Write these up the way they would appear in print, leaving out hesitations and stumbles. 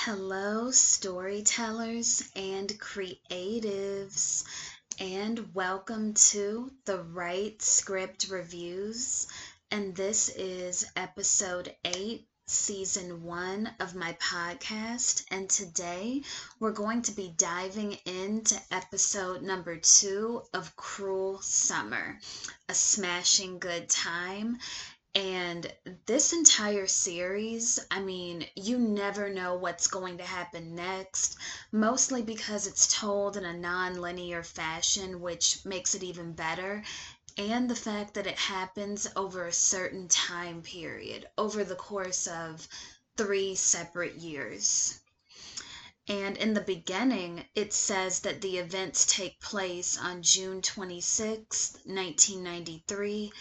Hello, storytellers and creatives, and welcome to the Right Script Reviews. And this is episode 8, season 1 of my podcast. And today we're going to be diving into episode number 2 of Cruel Summer, a smashing good time. And this entire series, you never know what's going to happen next, mostly because it's told in a non-linear fashion, which makes it even better, and the fact that it happens over a certain time period, over the course of 3 separate years. And in the beginning, it says that the events take place on June 26th, 1993,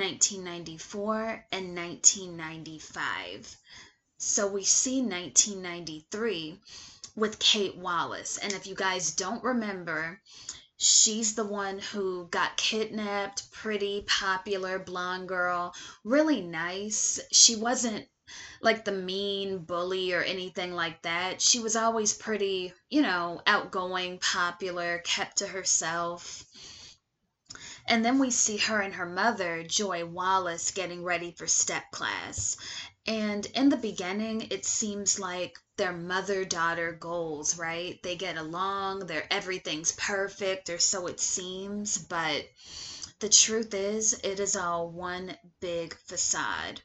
1994, and 1995. So we see 1993 with Kate Wallace. And if you guys don't remember, she's the one who got kidnapped, pretty popular blonde girl, really nice. She wasn't like the mean bully or anything like that. She was always pretty, outgoing, popular, kept to herself. And then we see her and her mother, Joy Wallace, getting ready for step class. And in the beginning, it seems like their mother-daughter goals, right? They get along, everything's perfect, or so it seems, but the truth is, it is all one big facade.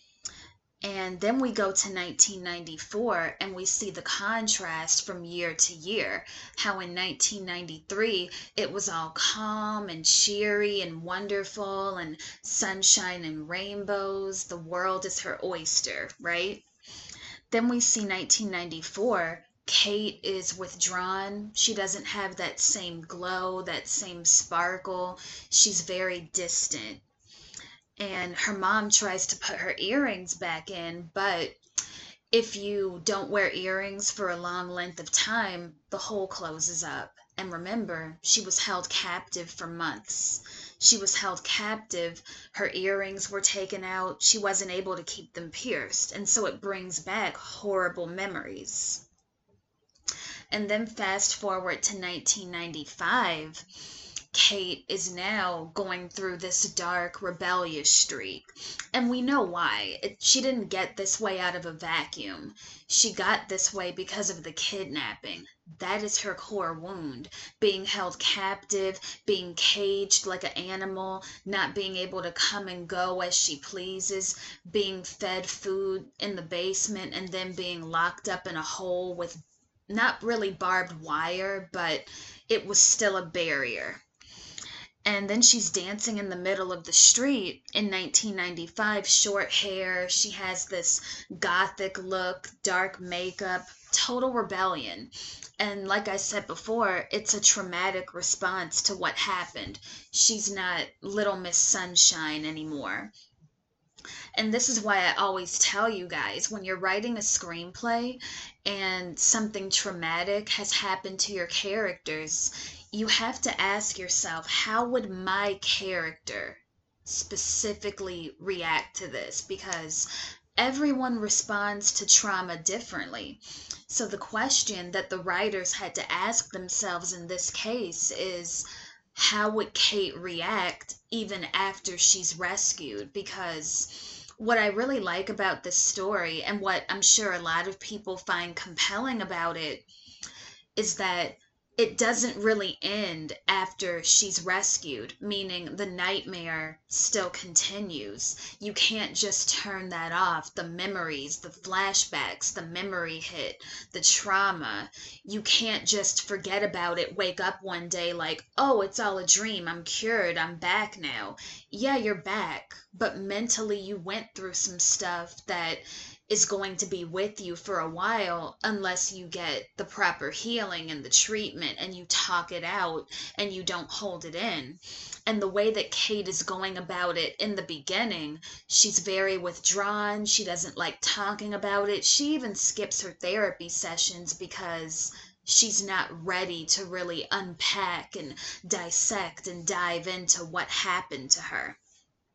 And then we go to 1994 and we see the contrast from year to year. How in 1993 it was all calm and cheery and wonderful and sunshine and rainbows. The world is her oyster, right? Then we see 1994. Kate is withdrawn. She doesn't have that same glow, that same sparkle. She's very distant, and her mom tries to put her earrings back in, but if you don't wear earrings for a long length of time, the hole closes up. And remember, she was held captive for months. She was held captive. Her earrings were taken out. She wasn't able to keep them pierced. And so it brings back horrible memories. And then fast forward to 1995. Kate is now going through this dark, rebellious streak. And we know why. She didn't get this way out of a vacuum. She got this way because of the kidnapping. That is her core wound. Being held captive, being caged like an animal, not being able to come and go as she pleases, being fed food in the basement, and then being locked up in a hole with not really barbed wire, but it was still a barrier. And then she's dancing in the middle of the street in 1995, short hair. She has this gothic look, dark makeup, total rebellion. And like I said before, it's a traumatic response to what happened. She's not Little Miss Sunshine anymore. And this is why I always tell you guys, when you're writing a screenplay and something traumatic has happened to your characters, you have to ask yourself, how would my character specifically react to this? Because everyone responds to trauma differently. So the question that the writers had to ask themselves in this case is, how would Kate react even after she's rescued? Because what I really like about this story, and what I'm sure a lot of people find compelling about it, is that it doesn't really end after she's rescued, meaning the nightmare still continues. You can't just turn that off. The memories, the flashbacks, the memory hit, the trauma. You can't just forget about it, wake up one day like, oh, it's all a dream. I'm cured. I'm back now. Yeah, you're back. But mentally, you went through some stuff that is going to be with you for a while unless you get the proper healing and the treatment and you talk it out and you don't hold it in. And the way that Kate is going about it in the beginning, she's very withdrawn. She doesn't like talking about it. She even skips her therapy sessions because she's not ready to really unpack and dissect and dive into what happened to her.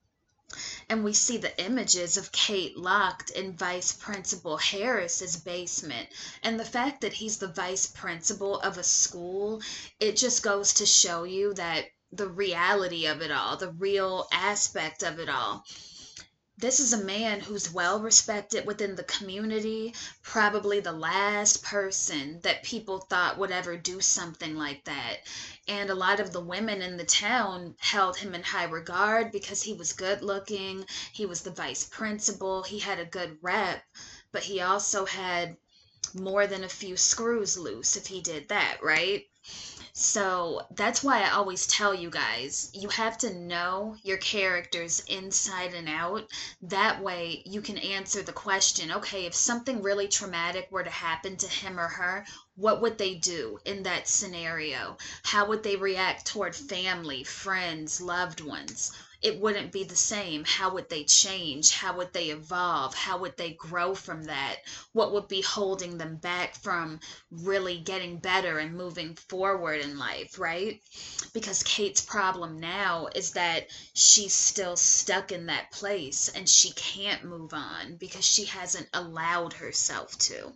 And we see the images of Kate locked in Vice Principal Harris's basement. And the fact that he's the vice principal of a school, it just goes to show you that the reality of it all, the real aspect of it all. This is a man who's well respected within the community, probably the last person that people thought would ever do something like that. And a lot of the women in the town held him in high regard because he was good looking, he was the vice principal, he had a good rep, but he also had more than a few screws loose if he did that, right? So that's why I always tell you guys, you have to know your characters inside and out. That way you can answer the question, okay, if something really traumatic were to happen to him or her, what would they do in that scenario? How would they react toward family, friends, loved ones? It wouldn't be the same. How would they change? How would they evolve? How would they grow from that? What would be holding them back from really getting better and moving forward in life, right? Because Kate's problem now is that she's still stuck in that place and she can't move on because she hasn't allowed herself to.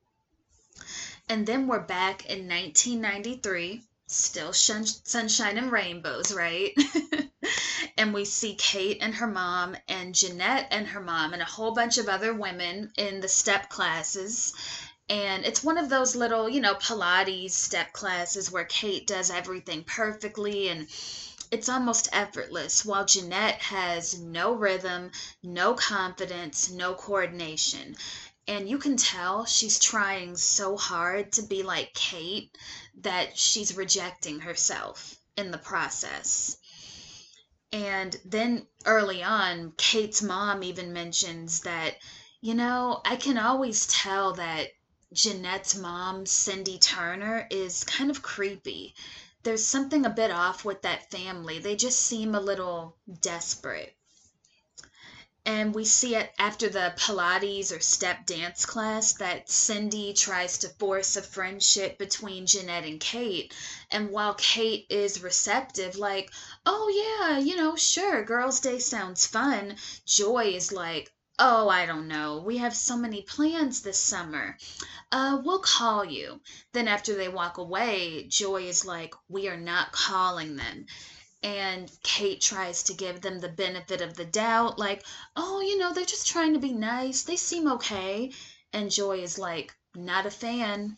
And then we're back in 1993, still sunshine and rainbows, right? And we see Kate and her mom and Jeanette and her mom and a whole bunch of other women in the step classes. And it's one of those little, Pilates step classes where Kate does everything perfectly and it's almost effortless, while Jeanette has no rhythm, no confidence, no coordination. And you can tell she's trying so hard to be like Kate that she's rejecting herself in the process. And then early on, Kate's mom even mentions that, I can always tell that Jeanette's mom, Cindy Turner, is kind of creepy. There's something a bit off with that family. They just seem a little desperate. And we see it after the Pilates or step dance class that Cindy tries to force a friendship between Jeanette and Kate. And while Kate is receptive, like, oh yeah, sure, Girls' Day sounds fun, Joy is like, oh, I don't know, we have so many plans this summer. We'll call you. Then after they walk away, Joy is like, we are not calling them. And Kate tries to give them the benefit of the doubt, like, oh, they're just trying to be nice. They seem okay. And Joy is like, not a fan.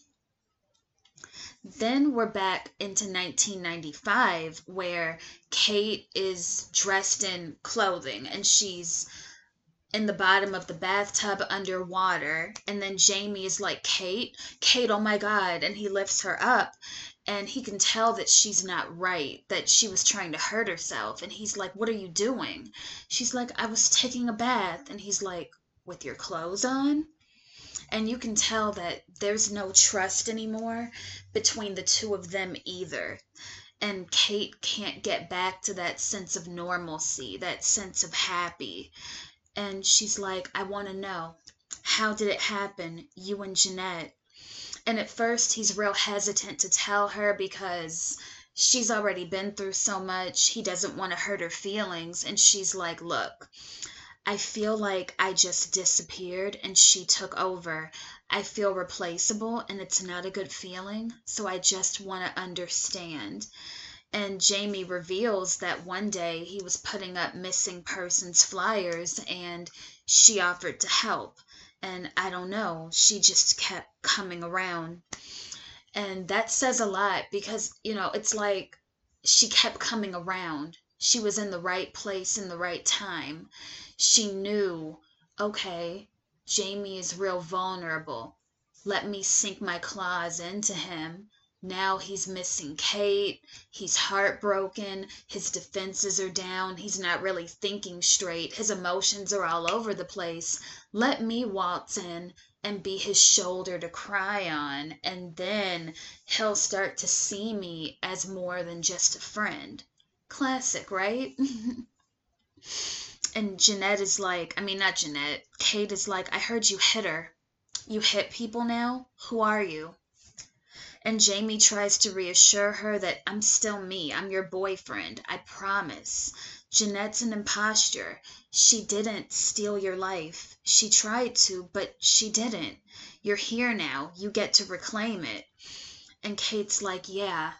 Then we're back into 1995, where Kate is dressed in clothing and she's in the bottom of the bathtub underwater. And then Jamie is like, Kate, oh my God. And he lifts her up. And he can tell that she's not right, that she was trying to hurt herself. And he's like, what are you doing? She's like, I was taking a bath. And he's like, with your clothes on? And you can tell that there's no trust anymore between the two of them either. And Kate can't get back to that sense of normalcy, that sense of happy. And she's like, I want to know, how did it happen, you and Jeanette? And at first, he's real hesitant to tell her because she's already been through so much. He doesn't want to hurt her feelings. And she's like, look, I feel like I just disappeared and she took over. I feel replaceable and it's not a good feeling. So I just want to understand. And Jamie reveals that one day he was putting up missing persons flyers and she offered to help. And I don't know, she just kept coming around. And that says a lot because, it's like she kept coming around. She was in the right place in the right time. She knew, okay, Jamie is real vulnerable. Let me sink my claws into him. Now he's missing Kate. He's heartbroken. His defenses are down. He's not really thinking straight. His emotions are all over the place. Let me waltz in and be his shoulder to cry on, and then he'll start to see me as more than just a friend. Classic, right? And Jeanette is like, not Jeanette, Kate is like, I heard you hit her. You hit people now? Who are you? And Jamie tries to reassure her that I'm still me. I'm your boyfriend. I promise. Jeanette's an imposter. She didn't steal your life. She tried to, but she didn't. You're here now. You get to reclaim it. And Kate's like, yeah,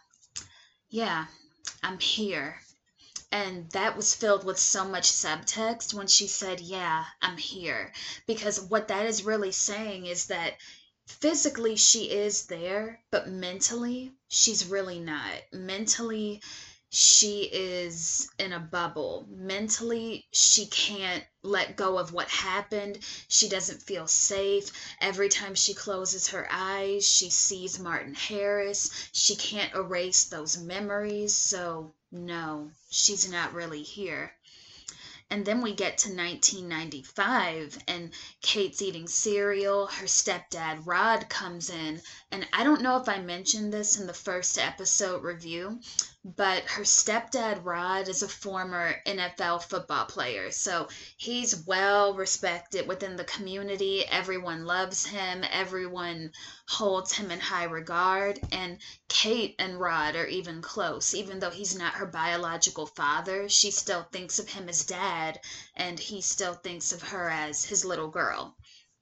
I'm here. And that was filled with so much subtext when she said, yeah, I'm here. Because what that is really saying is that physically she is there, but mentally she's really not. Mentally, she is in a bubble. Mentally, she can't let go of what happened. She doesn't feel safe. Every time she closes her eyes, she sees Martin Harris. She can't erase those memories. So, no, she's not really here. And then we get to 1995, and Kate's eating cereal. Her stepdad, Rod, comes in. And I don't know if I mentioned this in the first episode review, but her stepdad, Rod, is a former NFL football player. So he's well respected within the community. Everyone loves him. Everyone holds him in high regard. And Kate and Rod are even close. Even though he's not her biological father, she still thinks of him as dad, and he still thinks of her as his little girl.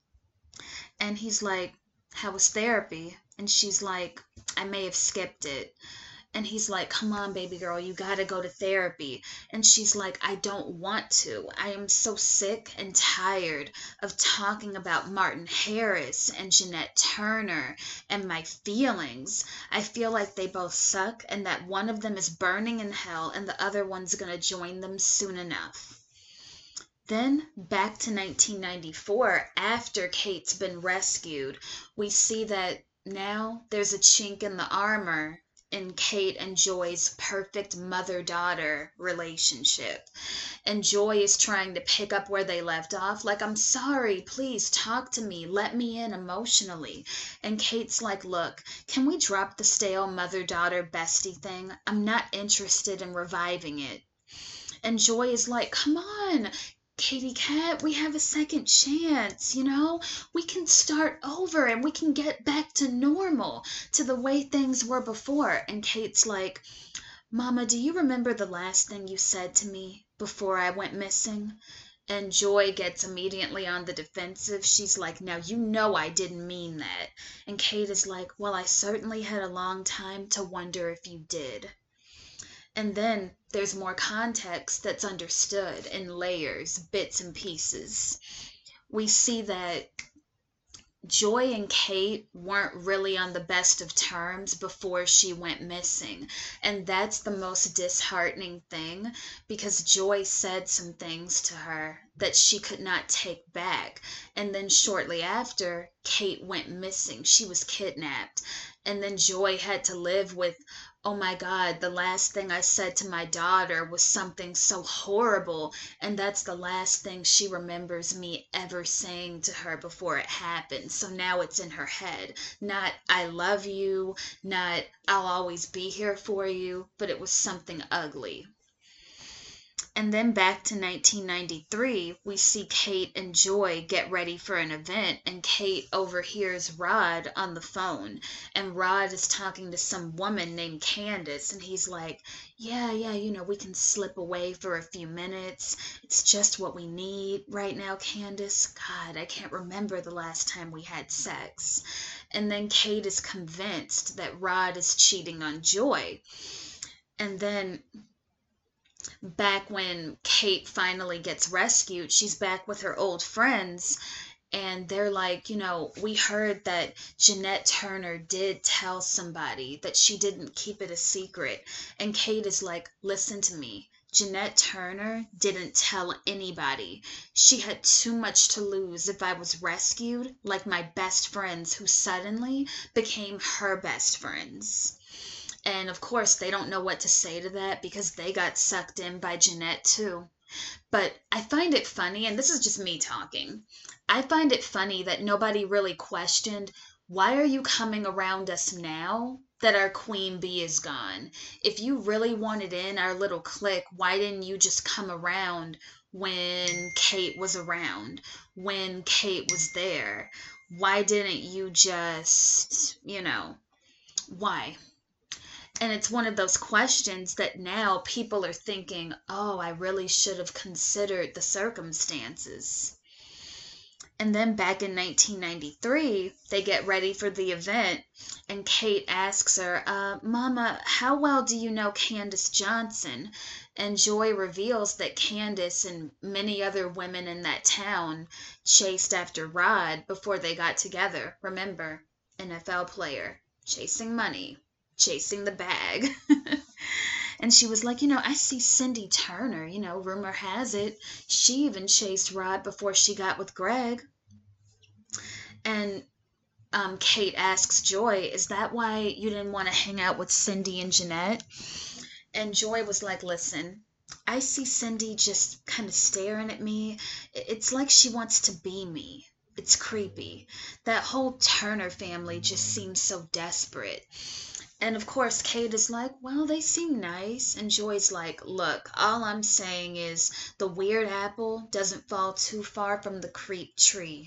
And he's like, how was therapy? And she's like, I may have skipped it. And he's like, come on, baby girl, you gotta go to therapy. And she's like, I don't want to. I am so sick and tired of talking about Martin Harris and Jeanette Turner and my feelings. I feel like they both suck and that one of them is burning in hell and the other one's gonna join them soon enough. Then, back to 1994, after Kate's been rescued, we see that now there's a chink in the armor in Kate and Joy's perfect mother-daughter relationship. And Joy is trying to pick up where they left off, like, I'm sorry, please talk to me, let me in emotionally. And Kate's like, look, can we drop the stale mother-daughter bestie thing? I'm not interested in reviving it. And Joy is like, come on, Katie Cat, we have a second chance, we can start over and we can get back to normal, to the way things were before. And Kate's like, Mama, do you remember the last thing you said to me before I went missing? And Joy gets immediately on the defensive. She's like, now you know I didn't mean that. And Kate is like, well, I certainly had a long time to wonder if you did. And then there's more context that's understood in layers, bits and pieces. We see that Joy and Kate weren't really on the best of terms before she went missing. And that's the most disheartening thing, because Joy said some things to her that she could not take back. And then shortly after, Kate went missing. She was kidnapped. And then Joy had to live with, oh my God, the last thing I said to my daughter was something so horrible, and that's the last thing she remembers me ever saying to her before it happened. So now it's in her head. Not, I love you, not, I'll always be here for you, but it was something ugly. And then back to 1993, we see Kate and Joy get ready for an event, and Kate overhears Rod on the phone. And Rod is talking to some woman named Candace, and he's like, yeah, we can slip away for a few minutes. It's just what we need right now, Candace. God, I can't remember the last time we had sex. And then Kate is convinced that Rod is cheating on Joy. And then back when Kate finally gets rescued, she's back with her old friends, and they're like, we heard that Jeanette Turner did tell somebody, that she didn't keep it a secret. And Kate is like, listen to me. Jeanette Turner didn't tell anybody. She had too much to lose if I was rescued, like my best friends who suddenly became her best friends. And of course, they don't know what to say to that because they got sucked in by Jeanette too. But I find it funny, and this is just me talking, I find it funny that nobody really questioned, why are you coming around us now that our queen bee is gone? If you really wanted in our little clique, why didn't you just come around when Kate was around, when Kate was there? Why didn't you just, why? And it's one of those questions that now people are thinking, oh, I really should have considered the circumstances. And then back in 1993, they get ready for the event, and Kate asks her, Mama, how well do you know Candace Johnson? And Joy reveals that Candace and many other women in that town chased after Rod before they got together. Remember, NFL player, chasing money, chasing the bag. And she was like, I see Cindy Turner, rumor has it, she even chased Rod before she got with Greg. And Kate asks Joy, is that why you didn't want to hang out with Cindy and Jeanette? And Joy was like, listen, I see Cindy just kind of staring at me. It's like she wants to be me. It's creepy. That whole Turner family just seems so desperate. And of course, Kate is like, well, they seem nice. And Joy's like, look, all I'm saying is the weird apple doesn't fall too far from the creep tree.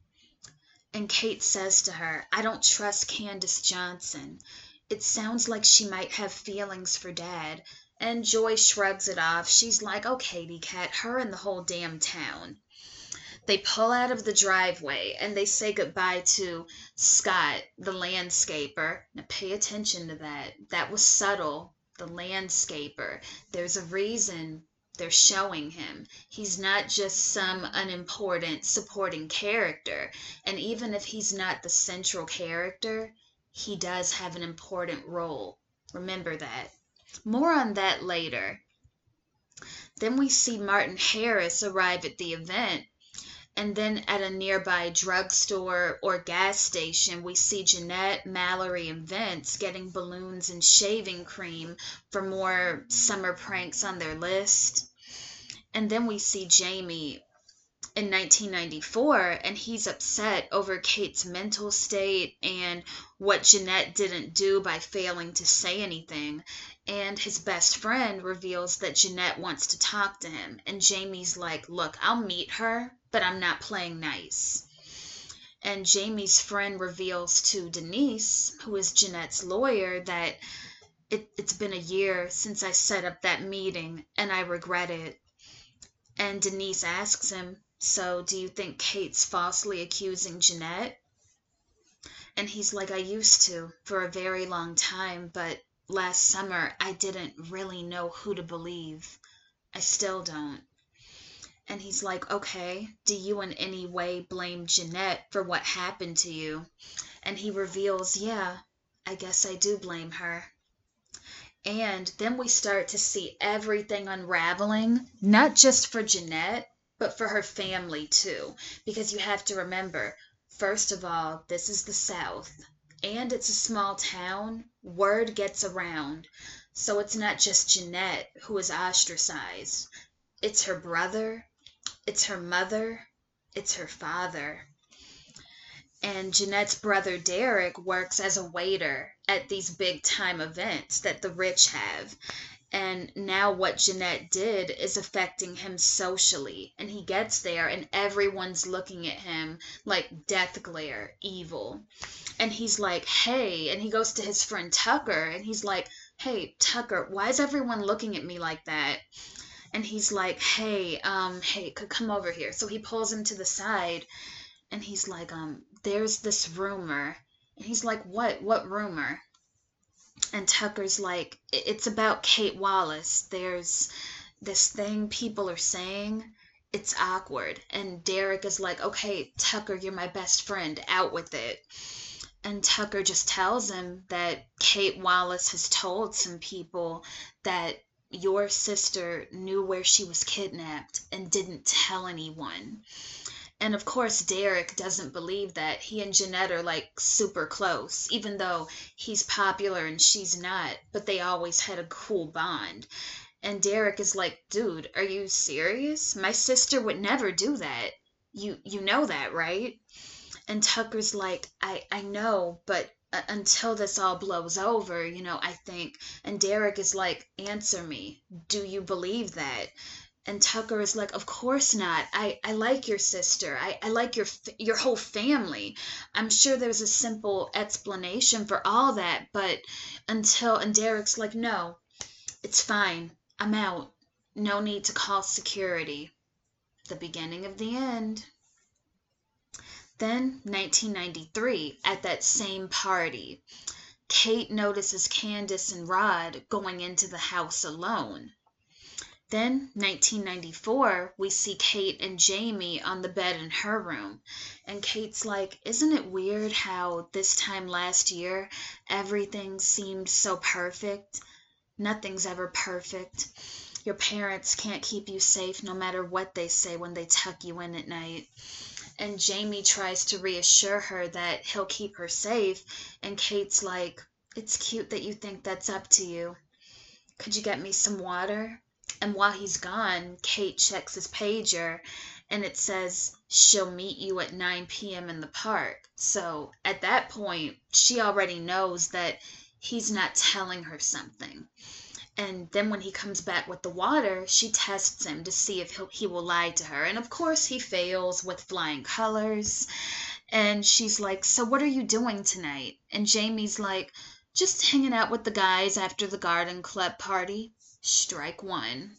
And Kate says to her, I don't trust Candace Johnson. It sounds like she might have feelings for Dad. And Joy shrugs it off. She's like, oh, Katie Cat, her and the whole damn town. They pull out of the driveway and they say goodbye to Scott, the landscaper. Now pay attention to that. That was subtle. The landscaper. There's a reason they're showing him. He's not just some unimportant supporting character. And even if he's not the central character, he does have an important role. Remember that. More on that later. Then we see Martin Harris arrive at the event. And then at a nearby drugstore or gas station, we see Jeanette, Mallory, and Vince getting balloons and shaving cream for more summer pranks on their list. And then we see Jamie in 1994, and he's upset over Kate's mental state and what Jeanette didn't do by failing to say anything. And his best friend reveals that Jeanette wants to talk to him. And Jamie's like, look, I'll meet her, but I'm not playing nice. And Jamie's friend reveals to Denise, who is Jeanette's lawyer, that it's been a year since I set up that meeting, and I regret it. And Denise asks him, so do you think Kate's falsely accusing Jeanette? And he's like, I used to for a very long time, but last summer I didn't really know who to believe. I still don't. And he's like, okay, do you in any way blame Jeanette for what happened to you? And he reveals, yeah, I guess I do blame her. And then we start to see everything unraveling, not just for Jeanette, but for her family too. Because you have to remember, first of all, this is the South, and it's a small town. Word gets around. So it's not just Jeanette who is ostracized. It's her brother, it's her mother, it's her father. And Jeanette's brother Derek works as a waiter at these big time events that the rich have. And now what Jeanette did is affecting him socially. And he gets there and everyone's looking at him like death glare, evil. And he's like, hey, and he goes to his friend Tucker and he's like, hey, Tucker, why is everyone looking at me like that? And he's like, hey, come over here. So he pulls him to the side and he's like, there's this rumor. And he's like, what rumor? And Tucker's like, it's about Kate Wallace. There's this thing people are saying. It's awkward. And Derek is like, okay, Tucker, you're my best friend. Out with it. And Tucker just tells him that Kate Wallace has told some people that your sister knew where she was kidnapped and didn't tell anyone. And of course, Derek doesn't believe that. He and Jeanette are like super close, even though he's popular and she's not, but they always had a cool bond. And Derek is like, dude, are you serious? My sister would never do that. You know that, right? And Tucker's like, I know, but until this all blows over, I think. And Derek is like, answer me. Do you believe that? And Tucker is like, of course not. I like your sister. I like your whole family. I'm sure there's a simple explanation for all that, but and Derek's like, no, it's fine. I'm out. No need to call security. The beginning of the end. Then, 1993, at that same party, Kate notices Candace and Rod going into the house alone. Then, 1994, we see Kate and Jamie on the bed in her room. And Kate's like, isn't it weird how this time last year everything seemed so perfect? Nothing's ever perfect. Your parents can't keep you safe no matter what they say when they tuck you in at night. And Jamie tries to reassure her that he'll keep her safe. And Kate's like, it's cute that you think that's up to you. Could you get me some water? And while he's gone, Kate checks his pager and it says she'll meet you at 9 p.m. in the park. So at that point, she already knows that he's not telling her something. And then when he comes back with the water, she tests him to see if he will lie to her. And of course, he fails with flying colors. And she's like, so what are you doing tonight? And Jamie's like, just hanging out with the guys after the garden club party. Strike one.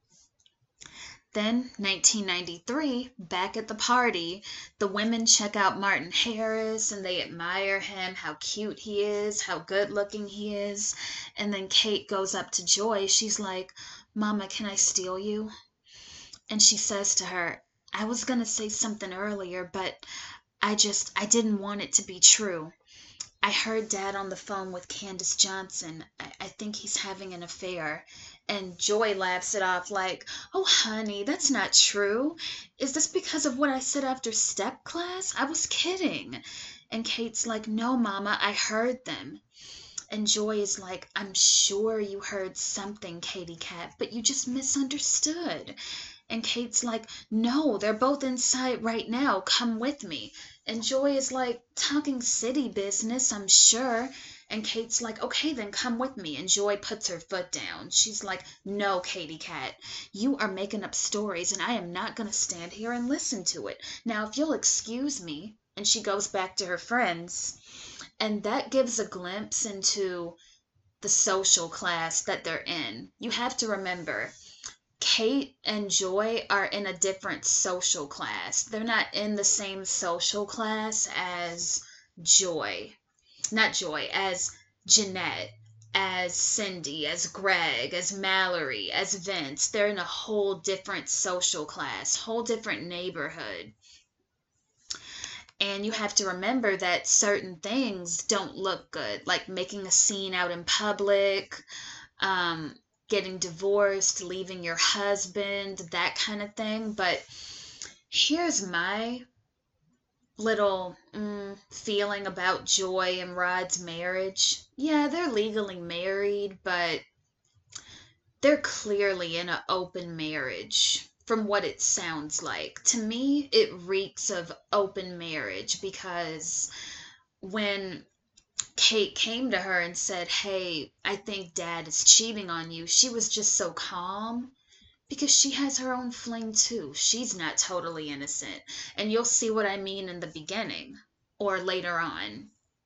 Then, 1993, back at the party, the women check out Martin Harris and they admire him, how cute he is, how good looking he is. And then Kate goes up to Joy. She's like, Mama, can I steal you? And she says to her, I was going to say something earlier, but I didn't want it to be true. I heard Dad on the phone with Candace Johnson. I think he's having an affair. And Joy laughs it off like, oh, honey, that's not true. Is this because of what I said after step class? I was kidding. And Kate's like, no, Mama, I heard them. And Joy is like, I'm sure you heard something, Katie Cat, but you just misunderstood. And Kate's like, no, they're both inside right now. Come with me. And Joy is like, talking city business, I'm sure. And Kate's like, okay, then come with me. And Joy puts her foot down. She's like, no, Katie Cat, you are making up stories and I am not going to stand here and listen to it. Now, if you'll excuse me. And she goes back to her friends. And that gives a glimpse into the social class that they're in. You have to remember, Kate and Joy are in a different social class. They're not in the same social class as Joy. Not Joy, as Jeanette, as Cindy, as Greg, as Mallory, as Vince. They're in a whole different social class, whole different neighborhood. And you have to remember that certain things don't look good, like making a scene out in public, getting divorced, leaving your husband, that kind of thing. But here's my little feeling about Joy and Rod's marriage. Yeah, they're legally married, but they're clearly in an open marriage from what it sounds like. To me, it reeks of open marriage because when Kate came to her and said, hey, I think Dad is cheating on you, she was just so calm because she has her own fling too. She's not totally innocent. And you'll see what I mean in the beginning or later on.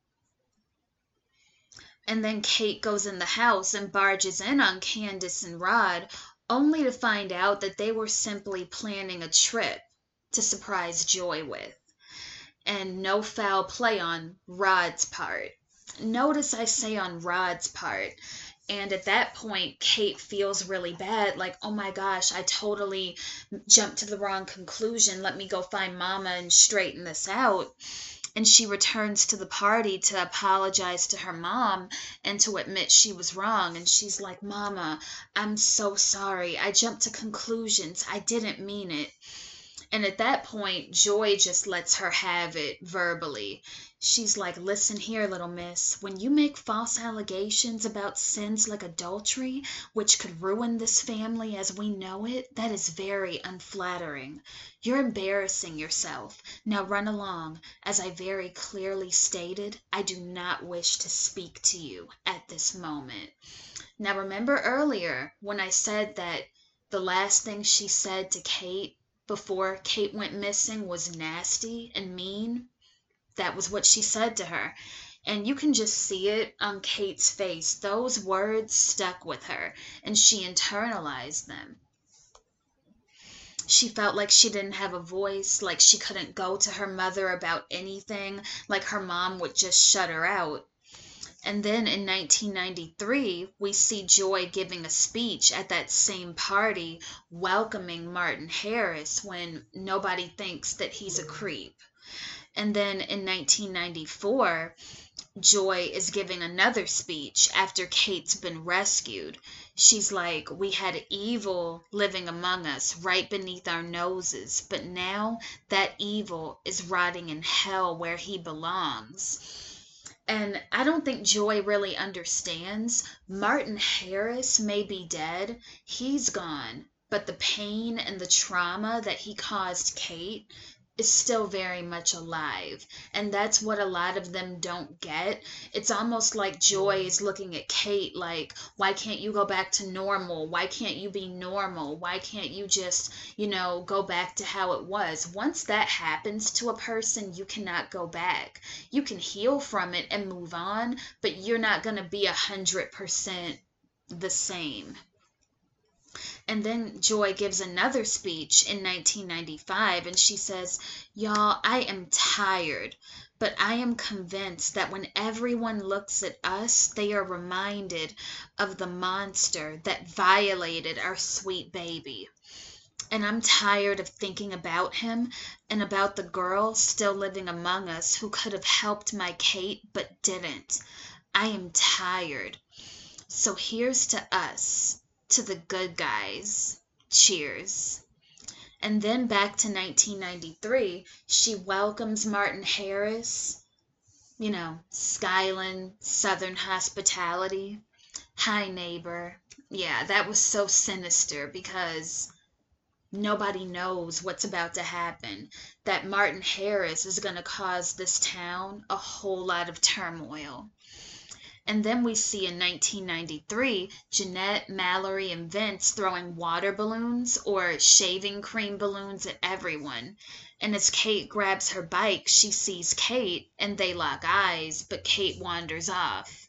And then Kate goes in the house and barges in on Candace and Rod, only to find out that they were simply planning a trip to surprise Joy with. And no foul play on Rod's part. Notice I say on Rod's part. And at that point, Kate feels really bad, like, oh my gosh, I totally jumped to the wrong conclusion. Let me go find Mama and straighten this out. And she returns to the party to apologize to her mom and to admit she was wrong. And she's like, Mama, I'm so sorry. I jumped to conclusions. I didn't mean it. And at that point, Joy just lets her have it verbally. She's like, listen here, little miss. When you make false allegations about sins like adultery, which could ruin this family as we know it, that is very unflattering. You're embarrassing yourself. Now run along. As I very clearly stated, I do not wish to speak to you at this moment. Now remember earlier when I said that the last thing she said to Kate before Kate went missing was nasty and mean. That was what she said to her. And you can just see it on Kate's face. Those words stuck with her, and she internalized them. She felt like she didn't have a voice, like she couldn't go to her mother about anything, like her mom would just shut her out. And then in 1993, we see Joy giving a speech at that same party welcoming Martin Harris when nobody thinks that he's a creep. And then in 1994, Joy is giving another speech after Kate's been rescued. She's like, we had evil living among us right beneath our noses, but now that evil is rotting in hell where he belongs. And I don't think Joy really understands. Martin Harris may be dead, he's gone, but the pain and the trauma that he caused Kate is still very much alive. And that's what a lot of them don't get. It's almost like Joy is looking at Kate like, why can't you go back to normal? Why can't you be normal? Why can't you just, go back to how it was? Once that happens to a person, you cannot go back. You can heal from it and move on, but you're not going to be 100% the same. And then Joy gives another speech in 1995, and she says, y'all, I am tired, but I am convinced that when everyone looks at us, they are reminded of the monster that violated our sweet baby. And I'm tired of thinking about him and about the girl still living among us who could have helped my Kate but didn't. I am tired. So here's to us. To the good guys. Cheers. And then back to 1993, she welcomes Martin Harris. Skyline, Southern hospitality. Hi, neighbor. Yeah, that was so sinister because nobody knows what's about to happen. That Martin Harris is going to cause this town a whole lot of turmoil. And then we see in 1993, Jeanette, Mallory, and Vince throwing water balloons or shaving cream balloons at everyone. And as Kate grabs her bike, she sees Kate, and they lock eyes, but Kate wanders off.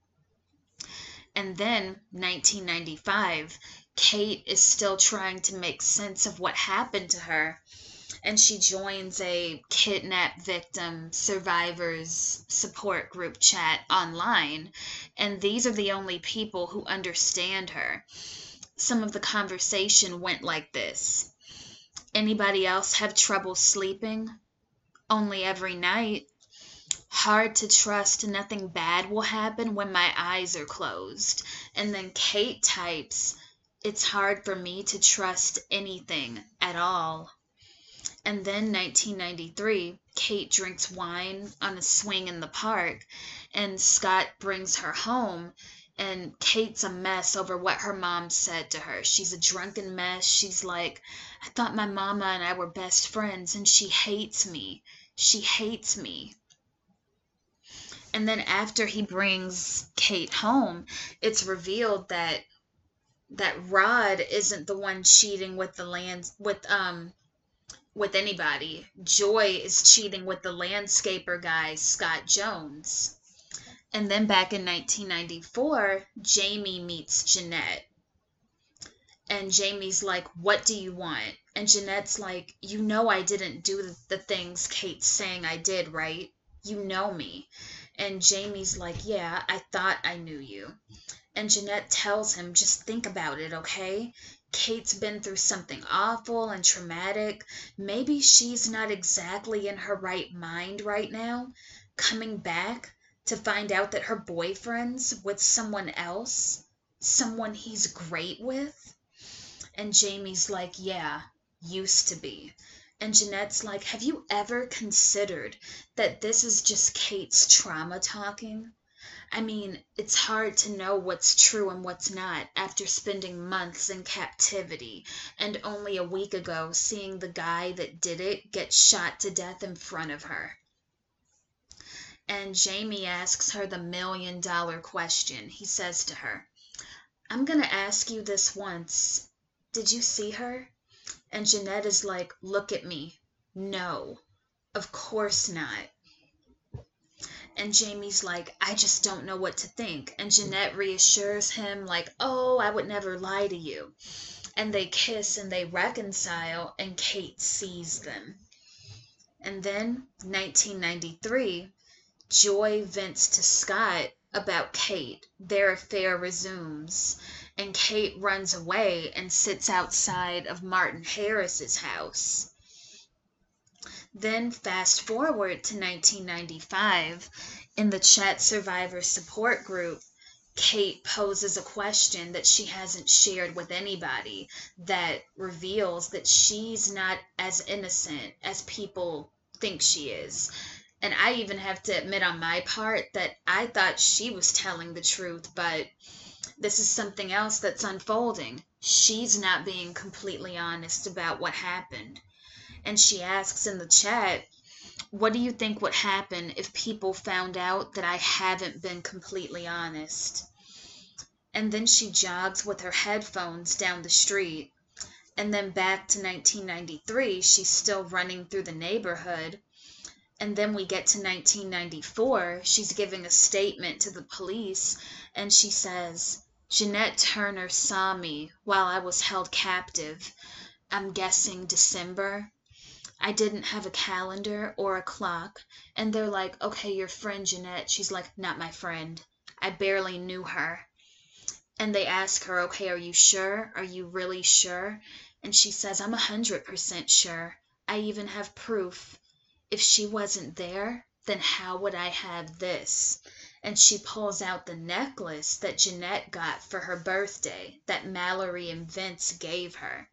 And then, 1995, Kate is still trying to make sense of what happened to her. And she joins a kidnap victim survivors support group chat online. And these are the only people who understand her. Some of the conversation went like this. Anybody else have trouble sleeping? Only every night. Hard to trust nothing bad will happen when my eyes are closed. And then Kate types, it's hard for me to trust anything at all. And then 1993, Kate drinks wine on a swing in the park, and Scott brings her home, and Kate's a mess over what her mom said to her. She's a drunken mess. She's like, I thought my mama and I were best friends, and she hates me. She hates me. And then after he brings Kate home, it's revealed that Rod isn't the one cheating with with anybody. Joy is cheating with the landscaper guy, Scott Jones. And then back in 1994, Jamie meets Jeanette. And Jamie's like, what do you want? And Jeanette's like, I didn't do the things Kate's saying I did, right? You know me. And Jamie's like, yeah, I thought I knew you. And Jeanette tells him, just think about it, okay? Kate's been through something awful and traumatic. Maybe she's not exactly in her right mind right now. Coming back to find out that her boyfriend's with someone else, someone he's great with. And Jamie's like, yeah, used to be. And Jeanette's like, have you ever considered that this is just Kate's trauma talking? I mean, it's hard to know what's true and what's not after spending months in captivity and only a week ago seeing the guy that did it get shot to death in front of her. And Jamie asks her the $1 million question. He says to her, I'm going to ask you this once. did you see her? And Jeanette is like, look at me. No, of course not. And Jamie's like, I just don't know what to think. And Jeanette reassures him, like, oh, I would never lie to you. And they kiss and they reconcile, and Kate sees them. And then, 1993, Joy vents to Scott about Kate. Their affair resumes, and Kate runs away and sits outside of Martin Harris's house. Then fast forward to 1995, in the Chat Survivor support group, Kate poses a question that she hasn't shared with anybody that reveals that she's not as innocent as people think she is. And I even have to admit on my part that I thought she was telling the truth, but this is something else that's unfolding. She's not being completely honest about what happened. And she asks in the chat, what do you think would happen if people found out that I haven't been completely honest? And then she jogs with her headphones down the street. And then back to 1993, she's still running through the neighborhood. And then we get to 1994, she's giving a statement to the police, and she says, Jeanette Turner saw me while I was held captive. I'm guessing December. I didn't have a calendar or a clock. And they're like, okay, your friend Jeanette. She's like, not my friend. I barely knew her. And they ask her, okay, are you sure? Are you really sure? And she says, I'm 100% sure. I even have proof. If she wasn't there, then how would I have this? And she pulls out the necklace that Jeanette got for her birthday, that Mallory and Vince gave her.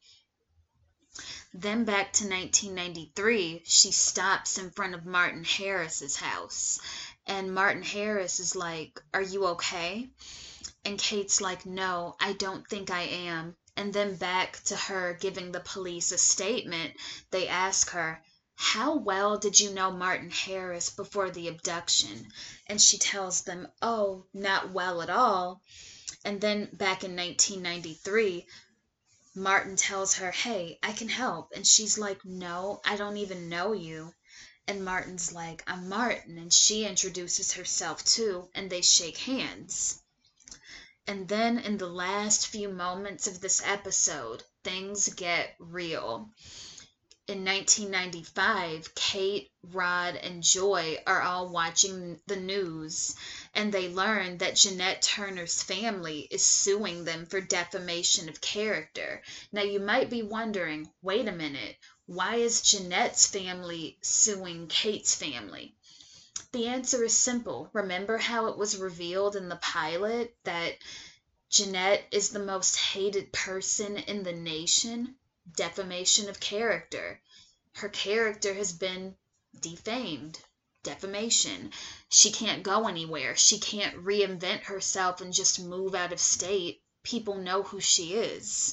Then back to 1993, she stops in front of Martin Harris's house. And Martin Harris is like, are you okay? And Kate's like, no, I don't think I am. And then back to her giving the police a statement, they ask her, how well did you know Martin Harris before the abduction? And she tells them, oh, not well at all. And then back in 1993, Martin tells her, hey, I can help. And she's like, no, I don't even know you. And Martin's like, I'm Martin. And she introduces herself too, and they shake hands. And then in the last few moments of this episode, things get real. In 1995, Kate, Rod, and Joy are all watching the news, and they learn that Jeanette Turner's family is suing them for defamation of character. Now, you might be wondering, wait a minute, why is Jeanette's family suing Kate's family? The answer is simple. Remember how it was revealed in the pilot that Jeanette is the most hated person in the nation? Defamation of character. Her character has been defamed. Defamation. She can't go anywhere. She can't reinvent herself and just move out of state. People know who she is.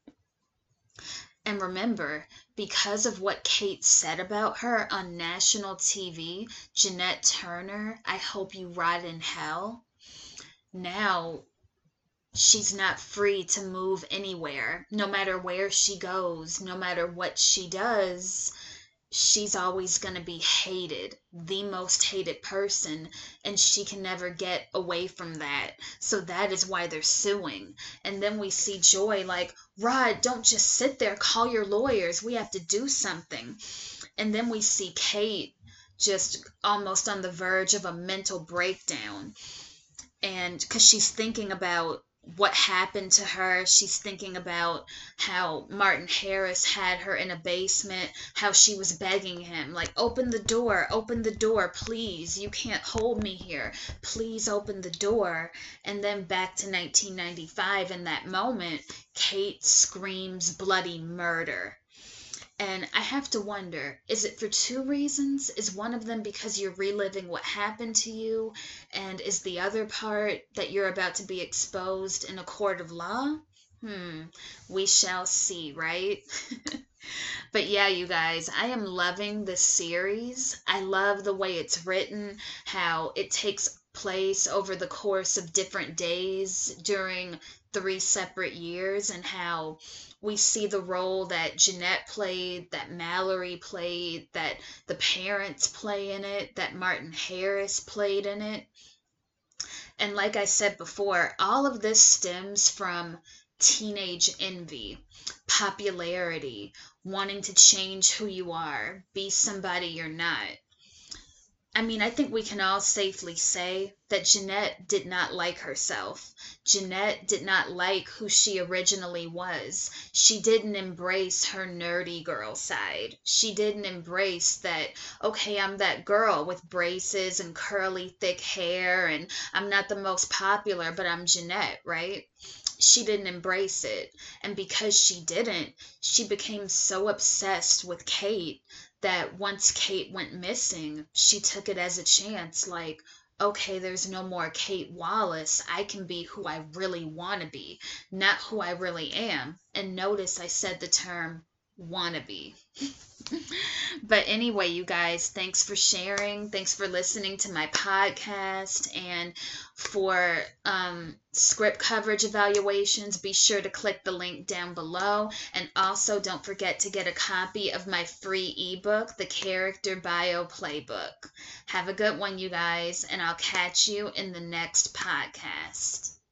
And remember, because of what Kate said about her on national TV, Jeanette Turner, I hope you rot in hell. Now, she's not free to move anywhere. No matter where she goes, no matter what she does, she's always going to be hated, the most hated person, and she can never get away from that. So that is why they're suing. And then we see Joy like, Rod, don't just sit there, call your lawyers, we have to do something. And then we see Kate just almost on the verge of a mental breakdown. And because she's thinking about what happened to her. She's thinking about how Martin Harris had her in a basement, how she was begging him, like, open the door, please. You can't hold me here. Please open the door. And then back to 1995, in that moment, Kate screams bloody murder. And I have to wonder, is it for two reasons? Is one of them because you're reliving what happened to you? And is the other part that you're about to be exposed in a court of law? We shall see, right? But yeah, you guys, I am loving this series. I love the way it's written, how it takes place over the course of different days during 3 separate years, and how we see the role that Jeanette played, that Mallory played, that the parents play in it, that Martin Harris played in it. And like I said before, all of this stems from teenage envy, popularity, wanting to change who you are, be somebody you're not. I mean, I think we can all safely say that Jeanette did not like herself. Jeanette did not like who she originally was. She didn't embrace her nerdy girl side. She didn't embrace that, okay, I'm that girl with braces and curly, thick hair, and I'm not the most popular, but I'm Jeanette, right? She didn't embrace it. And because she didn't, she became so obsessed with Kate that once Kate went missing, she took it as a chance, like, okay, there's no more Kate Wallace. I can be who I really want to be, not who I really am. And notice I said the term wannabe. But anyway, you guys, thanks for sharing. Thanks for listening to my podcast. And for script coverage evaluations, be sure to click the link down below. And also, don't forget to get a copy of my free ebook, The Character Bio Playbook. Have a good one, you guys, and I'll catch you in the next podcast.